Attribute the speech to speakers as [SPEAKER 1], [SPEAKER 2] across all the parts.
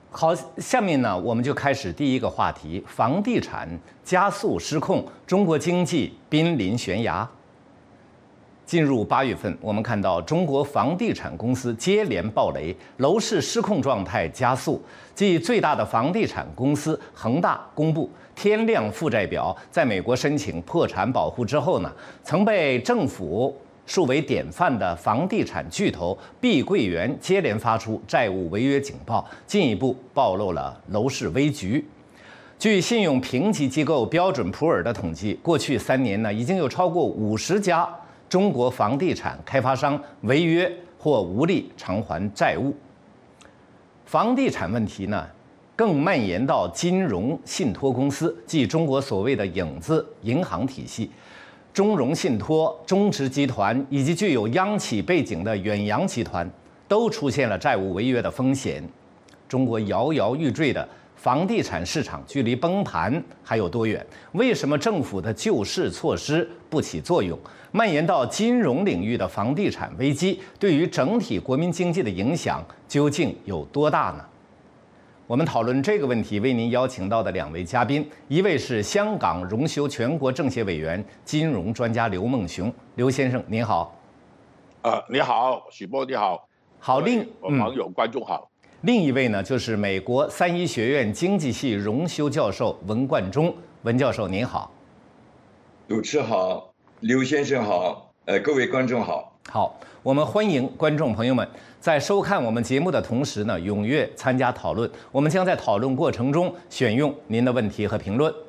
[SPEAKER 1] 好，下面呢，我们就开始第一个话题：房地产加速失控，中国经济濒临悬崖。进入8月份，我们看到中国房地产公司接连暴雷，楼市失控状态加速。继最大的房地产公司恒大公布天量负债表，在美国申请破产保护之后呢，曾被政府树为典范的房地产巨头碧桂园接连发出债务违约警报，进一步暴露了楼市危局。据信用评级机构标准普尔的统计，过去3年呢，已经有超过50家中国房地产开发商违约或无力偿还债务。房地产问题呢，更蔓延到金融信托公司，即中国所谓的影子银行体系。中融信托、中植集团以及具有央企背景的远洋集团，都出现了债务违约的风险。中国摇摇欲坠的房地产市场距离崩盘还有多远？为什么政府的救市措施不起作用？蔓延到金融领域的房地产危机对于整体国民经济的影响究竟有多大呢？我们讨论这个问题，为您邀请到的2位嘉宾，一位是香港荣休全国政协委员、金融专家刘孟雄，刘先生您好。
[SPEAKER 2] 你好，许波你好。
[SPEAKER 1] 好，
[SPEAKER 2] 网友观众好。
[SPEAKER 1] 另一位呢，就是美国3一学院经济系荣休教授文冠中，文教授您好。
[SPEAKER 3] 主持好，刘先生好，各位观众好。
[SPEAKER 1] 好，我们欢迎观众朋友们在收看我们节目的同时呢，踊跃参加讨论。我们将在讨论过程中选用您的问题和评论。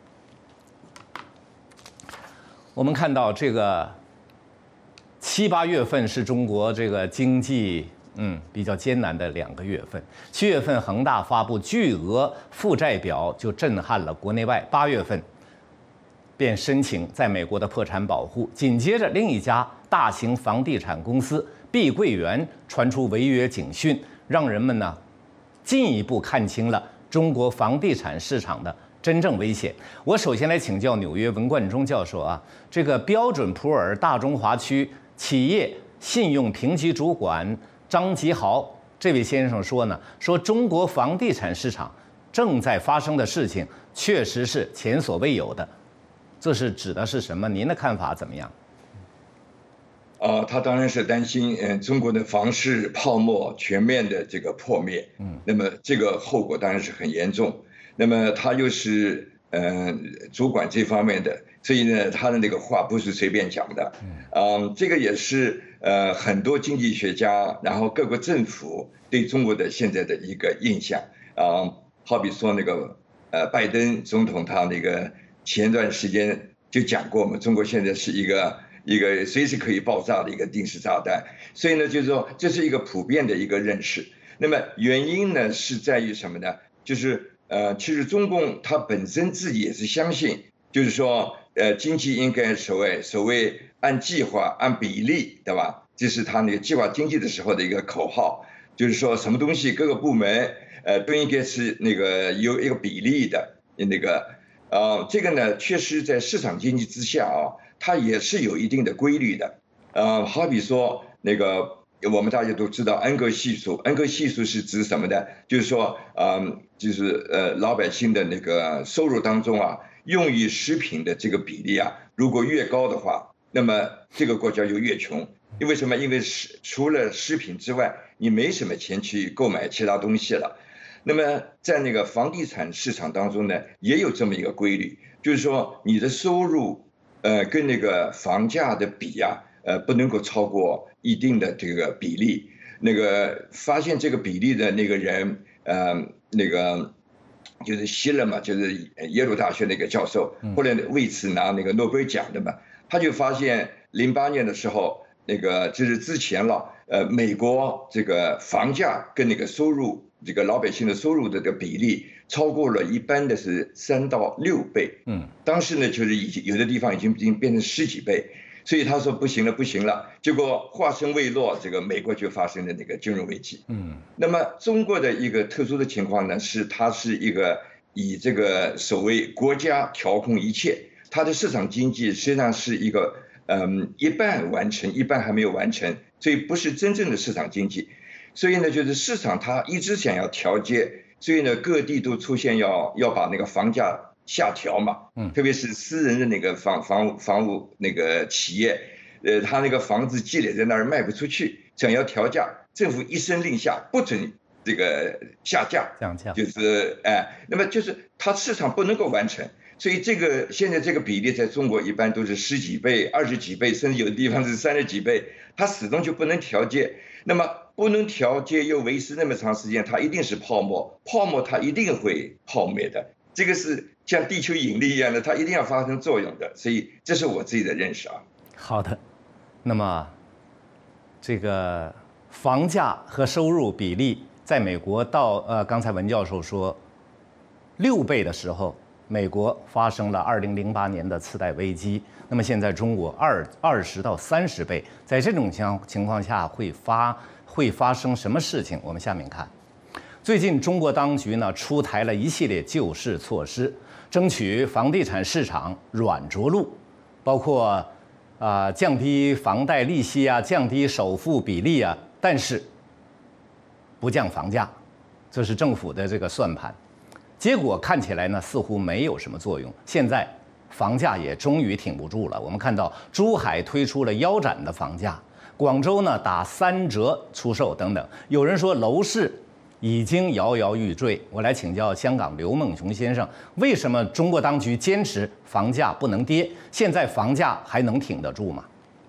[SPEAKER 1] 我们看到这个7、8月份是中国这个经济比较艰难的2个月份。7月份恒大发布巨额负债表就震撼了国内外，8月份便申请在美国的破产保护。紧接着，另一家大型房地产公司碧桂园传出违约警讯，让人们呢进一步看清了中国房地产市场的真正危险。我首先来请教纽约文冠中教授啊，这个标准普尔大中华区企业信用评级主管张吉豪这位先生说呢，说中国房地产市场正在发生的事情确实是前所未有的。这是指的是什么？您的看法怎么样？
[SPEAKER 3] 他当然是担心，中国的房市泡沫全面的这个破灭，那么这个后果当然是很严重。那么他又是主管这方面的，所以呢，他的那个话不是随便讲的，这个也是很多经济学家，然后各个政府对中国的现在的一个印象，好比说那个拜登总统他那个。前段时间就讲过嘛，中国现在是一个随时可以爆炸的一个定时炸弹，所以呢，就是说这是一个普遍的一个认识。那么原因呢是在于什么呢？就是其实中共它本身自己也是相信，就是说经济应该所谓按计划按比例，对吧？这是他那个计划经济的时候的一个口号，就是说什么东西各个部门都应该是那个有一个比例的那个。这个呢，确实在市场经济之下它也是有一定的规律的。好比说那个我们大家都知道恩格系数，恩格系数是指什么呢？就是说，就是老百姓的那个收入当中用于食品的这个比例如果越高的话，那么这个国家就越穷。因为什么？因为除了食品之外，你没什么钱去购买其他东西了。那么在那个房地产市场当中呢，也有这么一个规律，就是说你的收入，跟那个房价的比不能够超过一定的这个比例。那个发现这个比例的那个人，那个就是希勒嘛，就是耶鲁大学那个教授，后来为此拿那个诺贝尔奖的嘛，他就发现08年的时候，那个就是之前了，美国这个房价跟那个收入。这个老百姓的收入的这个比例超过了一般的是3到6倍，当时呢就是已经有的地方已经变成10几倍，所以他说不行了，结果话声未落，这个美国就发生了那个金融危机。那么中国的一个特殊的情况呢，是它是一个以这个所谓国家调控一切，它的市场经济实际上是一个一半完成，一半还没有完成，所以不是真正的市场经济。所以呢，就是市场它一直想要调节所以呢，各地都出现要把那个房价下调嘛，特别是私人的那个房屋那个企业，他那个房子积累在那儿卖不出去，想要调价，政府一声令下，不准这个下架，
[SPEAKER 1] 降价，
[SPEAKER 3] 就是那么就是它市场不能够完成，所以现在这个比例在中国一般都是10几倍、20几倍，甚至有的地方是30几倍，它始终就不能调节，那么不能调节又维持那么长时间，它一定是泡沫，泡沫它一定会泡灭的。这个是像地球引力一样的，它一定要发生作用的，所以这是我自己的认识啊。
[SPEAKER 1] 好的，那么这个房价和收入比例在美国到刚才文教授说6倍的时候，美国发生了2008年的次贷危机，那么现在中国20到30倍，在这种情况下会发生什么事情？我们下面看。最近，中国当局呢出台了一系列救市措施，争取房地产市场软着陆，包括降低房贷利息啊，降低首付比例啊，但是不降房价，这是政府的这个算盘。结果看起来呢似乎没有什么作用。现在房价也终于挺不住了。我们看到珠海推出了腰斩的房价，广州呢打3折出售等等。有人说楼市已经摇摇欲坠。我来请教香港刘梦熊先生，为什么中国当局坚持房价不能跌？现在房价还能挺得住吗？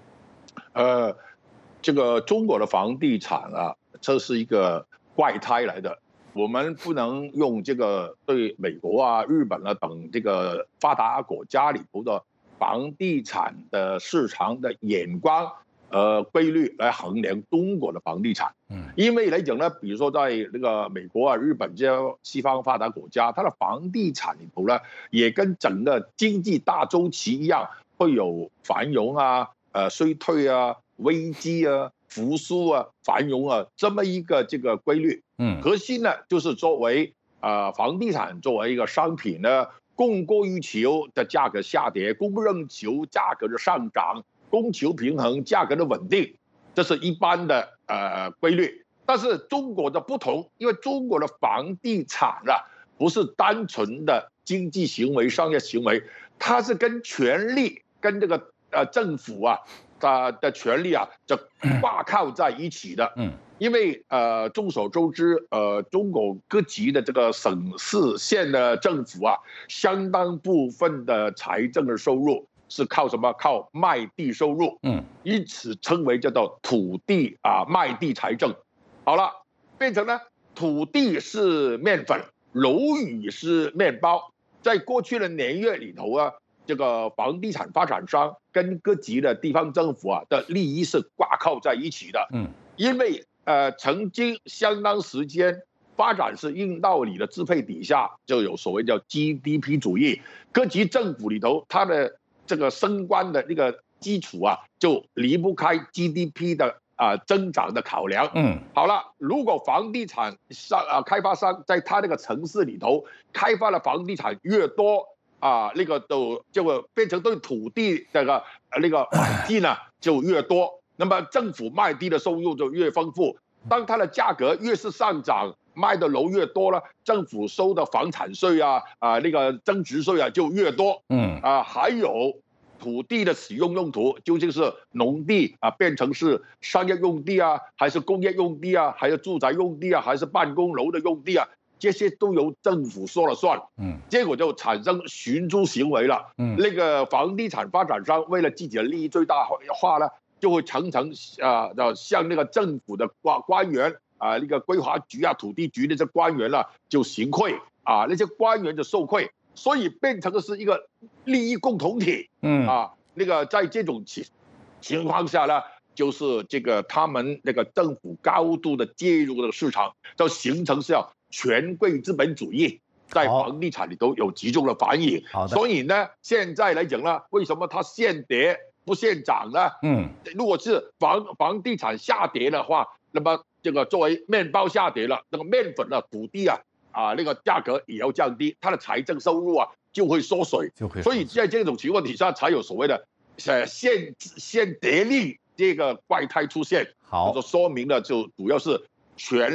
[SPEAKER 2] 这个中国的房地产啊，这是一个怪胎来的。我们不能用这个对美国啊、日本啊等这个发达国家里头的房地产的市场的眼光规律来衡量中国的房地产。因为来讲呢，比如说在那个美国啊、日本这些西方发达国家，它的房地产里头呢，也跟整个经济大周期一样，会有繁荣啊、衰退啊、危机啊、复苏啊、繁荣啊这么一个这个规律。核心呢就是作为房地产作为一个商品呢，供过于求的价格下跌，供不应求价格的上涨，供求平衡价格的稳定，这是一般的规律。但是中国的不同，因为中国的房地产啊不是单纯的经济行为、商业行为，它是跟权力、跟这个政府啊的权力啊就挂靠在一起的。因为众所周知，中国各级的这个省市县的政府啊，相当部分的财政的收入是靠什么？靠卖地收入。因此称为叫做土地卖地财政。好了，变成呢，土地是面粉，楼宇是面包。在过去的年月里头啊，这个房地产发展商跟各级的地方政府啊的利益是挂靠在一起的。因为曾经相当时间发展是硬道理的支配底下，就有所谓叫 GDP 主义。各级政府里头，它的这个升官的那个基础啊，就离不开 GDP 的增长的考量。好了，如果房地产开发商在他那个城市里头开发的房地产越多那个就会变成对土地那个买地呢就越多。那么政府卖地的收入就越丰富，当它的价格越是上涨，卖的楼越多了，政府收的房产税那个增值税就越多。还有土地的使用用途，究竟是农地变成是商业用地还是工业用地还是住宅用地还是办公楼的用地这些都由政府说了算。结果就产生寻租行为了。那个房地产发展商为了自己的利益最大化呢，就会常常向那个政府的官员那个规划局土地局的这官员就行贿那些官员就受贿，所以变成的是一个利益共同体。那个在这种情况下呢，就是这个他们那个政府高度的介入的市场，就形成是权贵资本主义在房地产里头有集中的反应。所以呢，现在来讲呢，为什么它现跌不现涨呢？如果是房地产下跌的话，那么这个作为面包下跌了，那个面粉土地那个价格也要降低，它的财政收入就会缩水。所以在这种情况底下，才有所谓的现跌令这个怪胎出现。就说明了，就主要是权力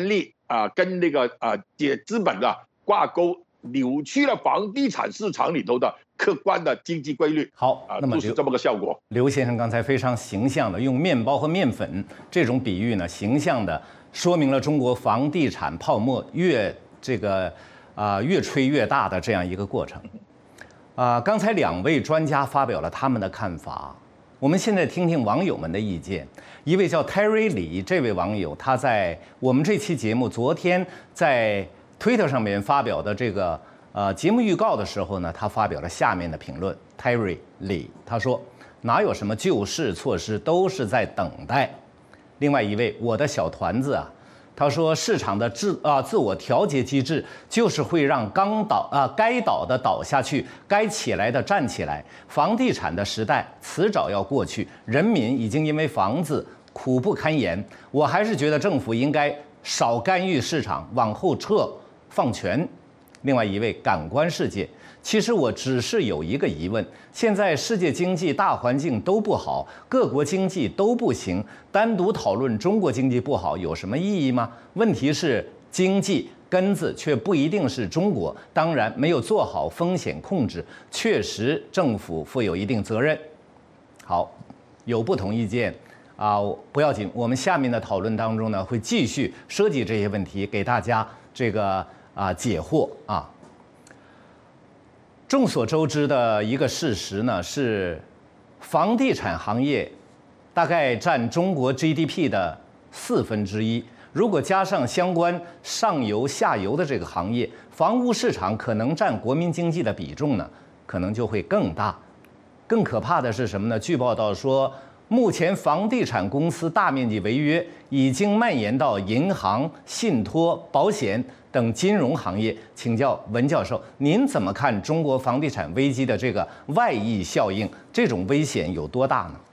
[SPEAKER 2] 跟那个资本挂钩，扭曲了房地产市场里头的客观的经济规律。
[SPEAKER 1] 好，那么
[SPEAKER 2] 就是这么个效果。
[SPEAKER 1] 刘先生刚才非常形象的用面包和面粉这种比喻呢，形象的说明了中国房地产泡沫越吹越大的这样一个过程。刚才2位专家发表了他们的看法，我们现在听听网友们的意见。一位叫 Terry 李这位网友，他在我们这期节目昨天在Twitter 上面发表的这个节目预告的时候呢，他发表了下面的评论。Terry 李他说：“哪有什么救市措施，都是在等待。”另外一位我的小团子他说：“市场的自我调节机制就是会让该倒的倒下去，该起来的站起来。房地产的时代迟早要过去，人民已经因为房子苦不堪言。我还是觉得政府应该少干预市场，往后撤，放权。”另外一位感官世界，其实我只是有一个疑问：现在世界经济大环境都不好，各国经济都不行，单独讨论中国经济不好有什么意义吗？问题是经济根子却不一定是中国，当然没有做好风险控制，确实政府负有一定责任。好，有不同意见不要紧，我们下面的讨论当中呢，会继续涉及这些问题，给大家这个解惑众所周知的一个事实呢，是房地产行业大概占中国 GDP 的1/4。如果加上相关上游、下游的这个行业，房屋市场可能占国民经济的比重呢，可能就会更大。更可怕的是什么呢？据报道说，目前房地产公司大面积违约已经蔓延到银行、信托、保险等金融行业。请教文教授，您怎么看中国房地产危机的这个外溢效应？这种危险有多大呢？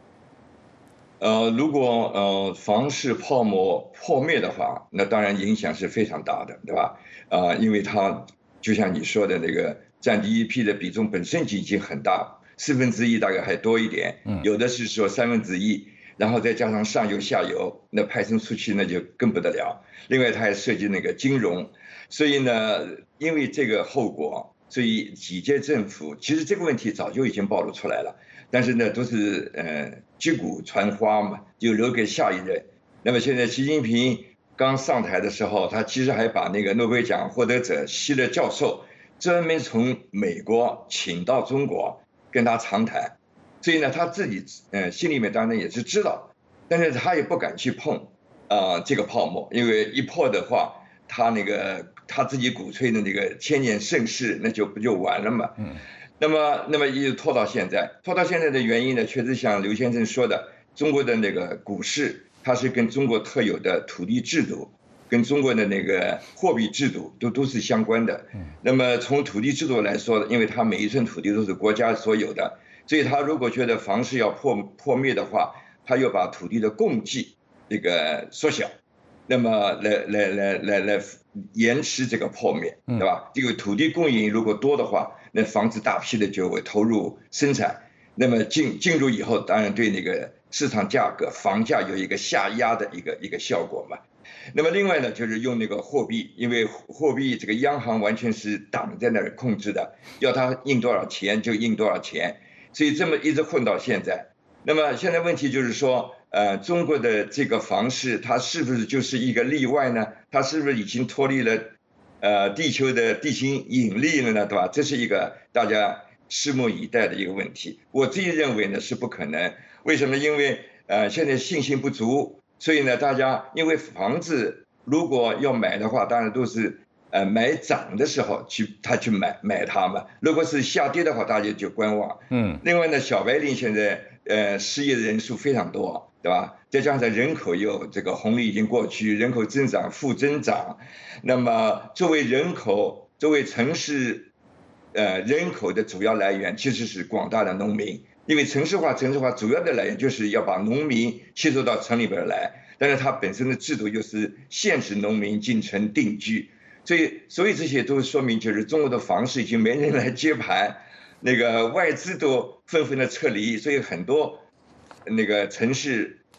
[SPEAKER 3] 如果房市泡沫破灭的话，那当然影响是非常大的，对吧？因为它就像你说的那个占GDP 的比重本身就已经很大，1/4大概还多一点，有的是说1/3，然后再加上上游下游，那派生出去那就更不得了。另外它还涉及那个金融，所以呢，因为这个后果，所以几届政府其实这个问题早就已经暴露出来了，但是呢都是击鼓传花嘛，就留给下一任。那么现在习近平刚上台的时候，他其实还把那个诺贝尔奖获得者希勒教授专门从美国请到中国跟他长谈，所以呢他自己心里面当然也是知道，但是他也不敢去碰这个泡沫，因为一破的话，他自己鼓吹的那个千年盛世，那不就完了嘛？那么一直拖到现在的原因呢，确实像刘先生说的，中国的那个股市，它是跟中国特有的土地制度，跟中国的那个货币制度都是相关的。那么从土地制度来说，因为它每一寸土地都是国家所有的，所以他如果觉得房市要破灭的话，他又把土地的供给这个缩小，那么来延迟这个破灭，对吧？这个土地供应如果多的话，那房子大批的就会投入生产，那么进入以后，当然对那个市场价格、房价有一个下压的一个效果嘛。那么另外呢，就是用那个货币，因为货币这个央行完全是党在那儿控制的，要它印多少钱就印多少钱，所以这么一直混到现在。那么现在问题就是说，中国的这个房市，它是不是就是一个例外呢？它是不是已经脱离了地球的地心引力了呢？对吧？这是一个大家拭目以待的一个问题。我自己认为呢是不可能。为什么？因为现在信心不足，所以呢大家因为房子如果要买的话，当然都是买涨的时候去买它嘛。如果是下跌的话，大家就观望。另外呢，小白领现在失业的人数非常多，对吧？再加上人口又这个红利已经过去，人口增长负增长，那么作为城市人口的主要来源其实是广大的农民，因为城市化主要的来源就是要把农民吸收到城里边来，但是它本身的制度又是限制农民进城定居，所以这些都说明就是中国的房市已经没人来接盘，那个外资都纷纷的撤离，所以很多那个城市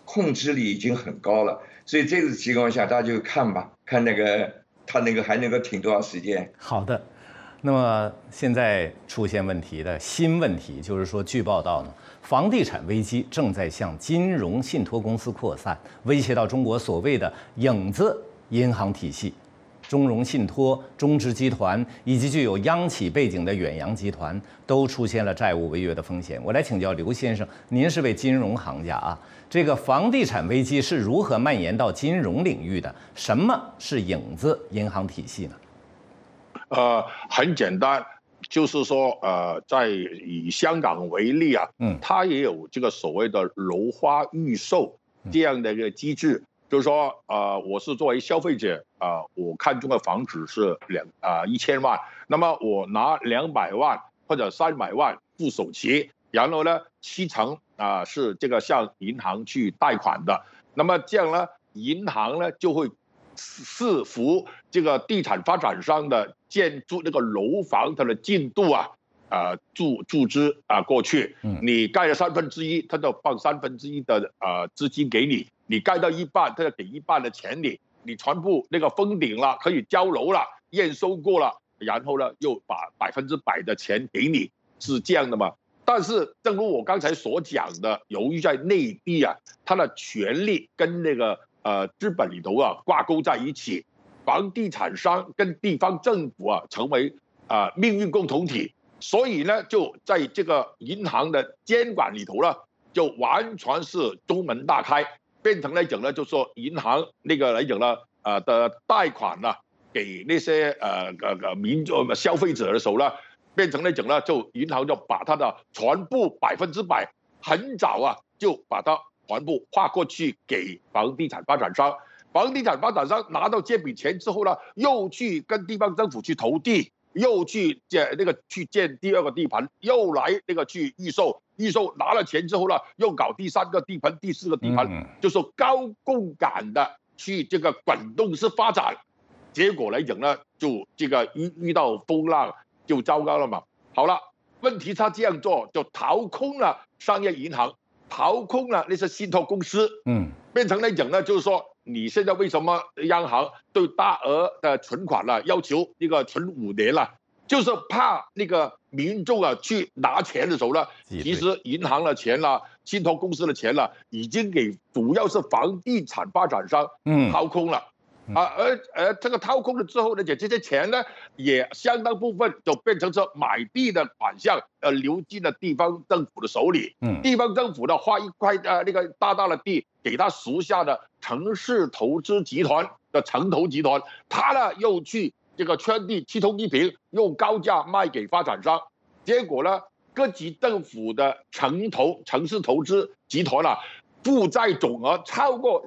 [SPEAKER 3] 控制力已经很高了，所以这个情况下大家就看吧，看他还能够挺多长时间。
[SPEAKER 1] 好的，那么现在出现问题的新问题就是说，据报道呢，房地产危机正在向金融信托公司扩散，威胁到中国所谓的影子银行体系。中融信托、中植集团以及具有央企背景的远洋集团都出现了债务违约的风险。我来请教刘先生，您是位金融行家啊，这个房地产危机是如何蔓延到金融领域的？什么是影子银行体系呢？
[SPEAKER 2] 很简单，就是说，在以香港为例啊，它也有这个所谓的楼花预售这样的一个机制。就是说，我是作为消费者，我看中的房子是1000万，那么我拿200万或者300万付首期，然后呢，70%是这个向银行去贷款的，那么这样呢，银行呢就会视乎这个地产发展商的建筑那个楼房它的进度啊，注资过去，你盖了1/3，他就放1/3的资金给你。你盖到一半，他就给一半的钱你，你全部那个封顶了，可以交楼了，验收过了，然后呢又把100%的钱给你，是这样的嘛？但是正如我刚才所讲的，由于在内地啊，它的权利跟那个资本里头挂钩在一起，房地产商跟地方政府成为命运共同体，所以呢就在这个银行的监管里头呢，就完全是中门大开。变成来讲呢，就说银行那个来讲呢，的贷款呢，给那些消费者的时候呢，变成来讲呢，就银行就把它的全部100%，很早就把它全部划过去给房地产发展商。房地产发展商拿到这笔钱之后呢，又去跟地方政府去投地，又去建第2个地盘，又来那个去预售拿了钱之后呢，又搞第3个地盘、第4个地盘，就是高杠杆的去这个滚动式发展，结果来讲呢，就这个遇到风浪就糟糕了嘛。好了，问题他这样做就掏空了商业银行，掏空了那些信托公司，变成来讲呢，就是说你现在为什么央行对大额的存款要求这个存5年了？就是怕那个民众去拿钱的时候呢，其实银行的钱信托公司的钱已经给主要是房地产发展商掏空了，而这个掏空了之后呢，这些钱呢也相当部分就变成是买地的款项，流进了地方政府的手里，地方政府呢划一块那个大的地给他属下的城市投资集团的城投集团，他呢又去这个圈地7通1平，用高价卖给发展商，结果呢，各级政府的城市投资集团负债总额超过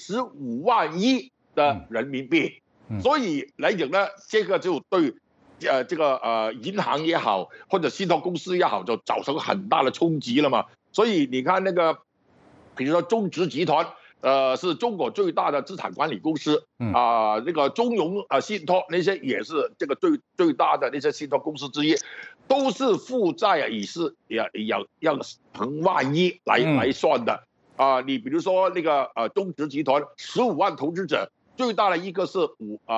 [SPEAKER 2] 65万亿的人民币，所以来讲呢，这个就对这个银行也好，或者信托公司也好，就造成很大的冲击了嘛。所以你看那个，比如说中植集团。是中国最大的资产管理公司那个中融信托那些也是这个最大的那些信托公司之一，都是负债要成万亿来算的你比如说那个中植集团15万投资者，最大的一个是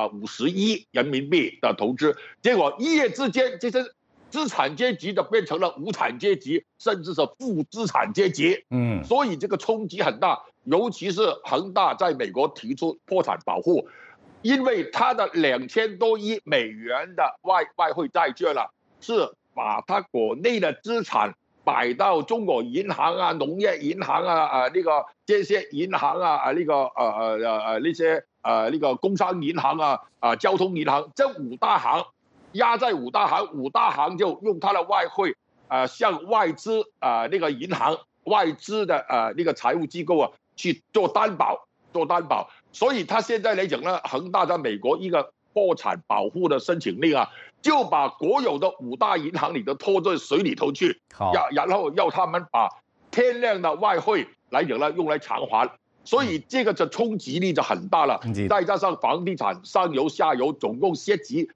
[SPEAKER 2] 50亿人民币的投资，结果一夜之间这些资产阶级就变成了无产阶级，甚至是负资产阶级。所以这个冲击很大，尤其是恒大在美国提出破产保护，因为它的2000多亿美元的外汇债券是把它国内的资产摆到中国银行农业银行那个这些银行那个那些那个工商银行交通银行这5大行。压在5大行就用它的外汇向外资那个银行外资的那个财务机构去做担保，所以他现在来讲呢，恒大在美国一个破产保护的申请令就把国有的5大银行里头拖在水里头去，然后要他们把天量的外汇来讲呢用来偿还，所以这个的冲击力就很大了。再加上房地产上游下游总共涉及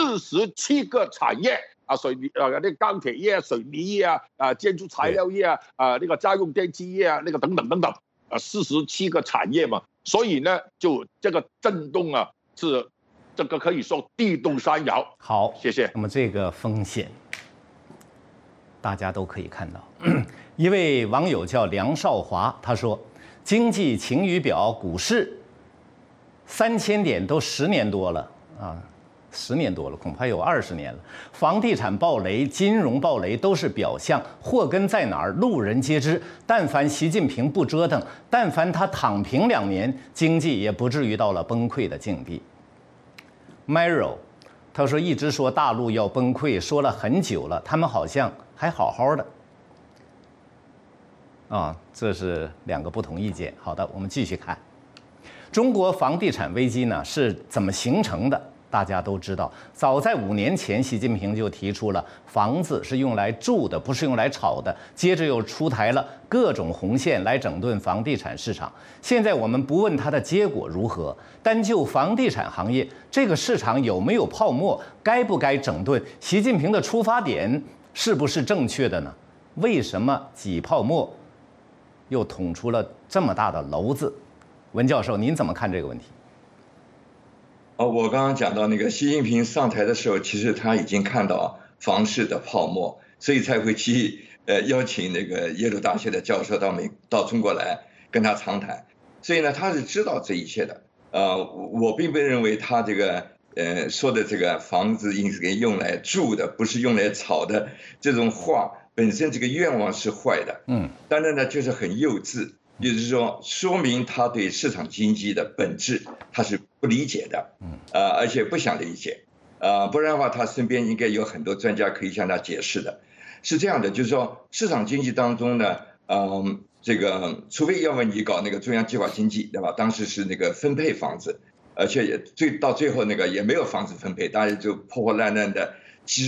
[SPEAKER 2] 47个产业水泥那钢铁业、水泥业建筑材料业那个家用电器业那个等等等等， 47个产业嘛，所以呢，就这个震动啊，是这个可以说地动山摇。
[SPEAKER 1] 好，
[SPEAKER 2] 谢谢。
[SPEAKER 1] 那么这个风险，大家都可以看到。一位网友叫梁少华，他说：“经济晴雨表，股市3000点都10年多了啊。” 10年多了，恐怕有20年了。房地产暴雷、金融暴雷都是表象，祸根在哪儿？路人皆知。但凡习近平不折腾，但凡他躺平2年，经济也不至于到了崩溃的境地。Maro， 他说一直说大陆要崩溃，说了很久了，他们好像还好好的。啊，这是2个不同意见。好的，我们继续看，中国房地产危机呢是怎么形成的？ 大家都知道，早在5年前，习近平就提出了房子是用来住的，不是用来炒的。接着又出台了各种红线来整顿房地产市场。现在我们不问它的结果如何，单就房地产行业这个市场有没有泡沫，该不该整顿？习近平的出发点是不是正确的呢？为什么挤泡沫又捅出了这么大的篓子？文教授，您怎么看这个问题？
[SPEAKER 3] 我刚刚讲到那个习近平上台的时候，其实他已经看到房市的泡沫，所以才会去邀请那个耶鲁大学的教授到中国来跟他长谈。所以呢，他是知道这一切的。我并不认为他这个说的这个房子应该用来住的，不是用来炒的这种话本身这个愿望是坏的。当然呢，就是很幼稚。 也就是说，说明他对市场经济的本质他是不理解的，而且不想理解，不然的话，他身边应该有很多专家可以向他解释的。是这样的，就是说市场经济当中呢，这个除非要么你搞那个中央计划经济，对吧？当时是那个分配房子，而且到最后那个也没有房子分配，大家就破破烂烂的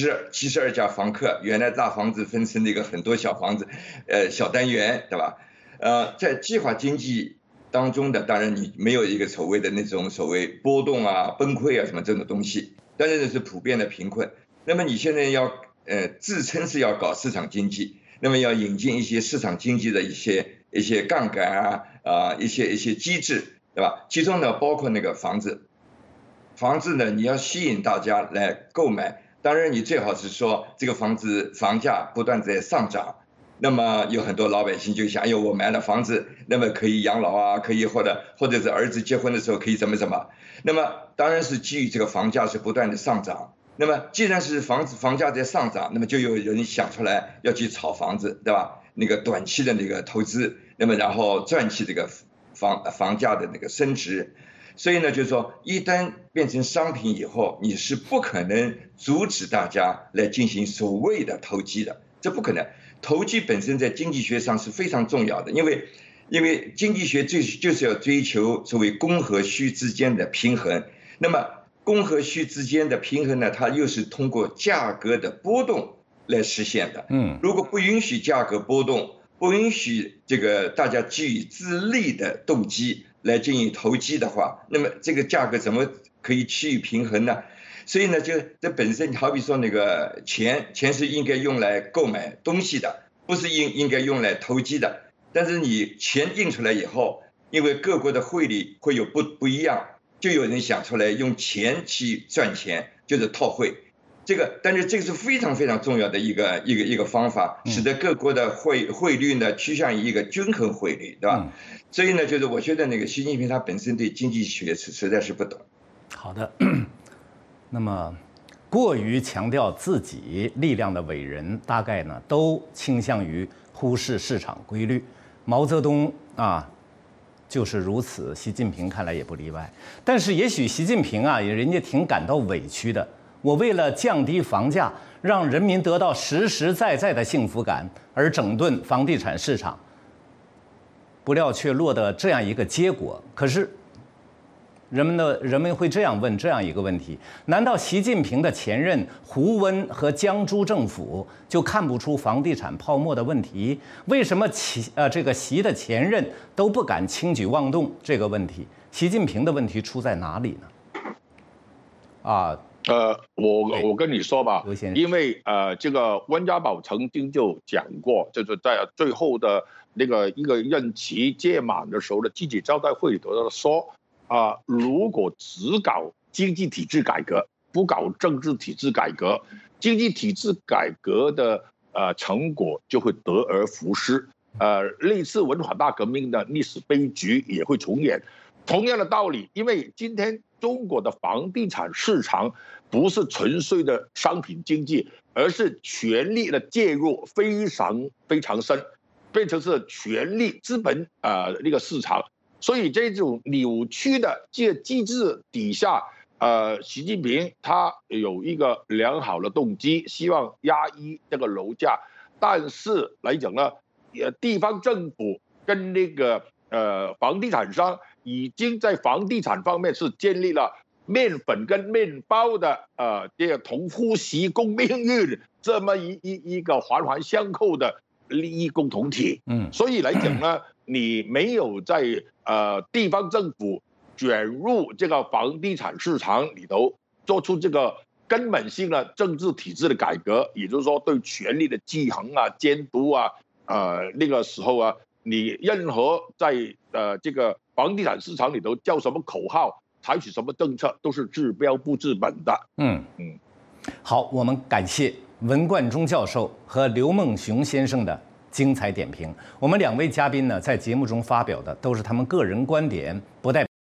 [SPEAKER 3] 72家房客，原来大房子分成那个很多小房子，小单元，对吧？ 在计划经济当中的，当然你没有一个所谓的那种所谓波动啊、崩溃啊什么这种东西，但是是普遍的贫困。那么你现在要自称是要搞市场经济，那么要引进一些市场经济的一些杠杆啊一些机制，对吧？其中呢包括那个房子呢你要吸引大家来购买，当然你最好是说这个房价不断在上涨。 那么有很多老百姓就想，哎呦，我买了房子，那么可以养老啊，可以或者是儿子结婚的时候可以怎么。那么当然是基于这个房价是不断的上涨。那么既然是房价在上涨，那么就有人想出来要去炒房子，对吧？那个短期的那个投资，那么然后赚取这个房价的那个升值。所以呢，就是说一旦变成商品以后，你是不可能阻止大家来进行所谓的投机的，这不可能。 投机本身在经济学上是非常重要的，因为经济学就是要追求所谓供和需之间的平衡。那么供和需之间的平衡呢，它又是通过价格的波动来实现的。如果不允许价格波动，不允许这个大家基于自利的动机来进行投机的话，那么这个价格怎么可以趋于平衡呢？ 所以呢，就这本身，好比说那个钱是应该用来购买东西的，不是应该用来投机的。但是你钱印出来以后，因为各国的汇率会有不一样，就有人想出来用钱去赚钱，就是套汇。但是这个是非常非常重要的一个方法，使得各国的汇率呢趋向于一个均衡汇率，对吧？所以呢，就是我觉得那个习近平他本身对经济学实在是不懂。
[SPEAKER 1] 好的。那么，过于强调自己力量的伟人，大概呢都倾向于忽视市场规律。毛泽东啊，就是如此。习近平看来也不例外。但是也许习近平啊，人家挺感到委屈的。我为了降低房价，让人民得到实实在在的幸福感，而整顿房地产市场，不料却落得这样一个结果。可是。人们会这样问这样一个问题：难道习近平的前任胡温和江朱政府就看不出房地产泡沫的问题？为什么这个习的前任都不敢轻举妄动这个问题？习近平的问题出在哪里呢？
[SPEAKER 2] 我跟你说吧，因为这个温家宝曾经就讲过，就是在最后的那个一个任期届满的时候的记者招待会里头说，如果只搞经济体制改革，不搞政治体制改革，经济体制改革的成果就会得而复失，类似文化大革命的历史悲剧也会重演。同样的道理，因为今天中国的房地产市场不是纯粹的商品经济，而是权力的介入非常非常深，变成是权力资本那个市场。所以这种扭曲的这个机制底下，习近平他有一个良好的动机，希望压抑这个楼价，但是来讲呢，地方政府跟那个房地产商已经在房地产方面是建立了面粉跟面包的这个同呼吸共命运这么一个环环相扣的利益共同体。所以来讲呢，你没有在地方政府卷入这个房地产市场里头做出这个根本性的政治体制的改革，也就是说对权力的制衡啊、监督啊，那个时候啊，你任何在这个房地产市场里头叫什么口号，采取什么政策，都是治标不治本的。
[SPEAKER 1] 好，我们感谢文冠中教授和刘梦熊先生的精彩点评。我们两位嘉宾呢，在节目中发表的都是他们个人观点，不代表